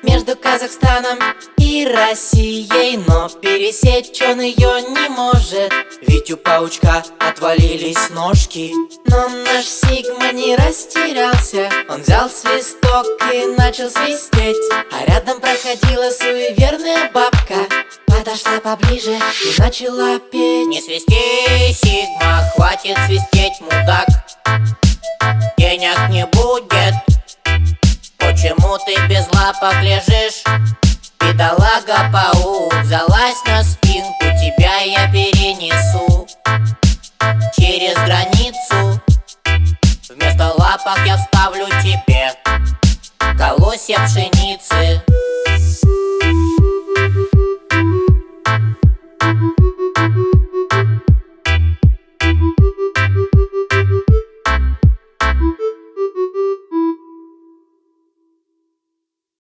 между Казахстаном и Россией, но пересечь он ее не может, ведь у паучка отвалились ножки. Но наш Сигма не растерялся, он взял свисток и начал свистеть. А рядом проходила суеверная бабка, подошла поближе и начала петь. Не свисти, Сигма, хватит свистеть, мудак. Денег не будет. Почему ты без лапок лежишь? Бедолага-паук, залазь на спинку, тебя я перенесу через границу. Вместо лапок я вставлю тебе колосья пшеницы.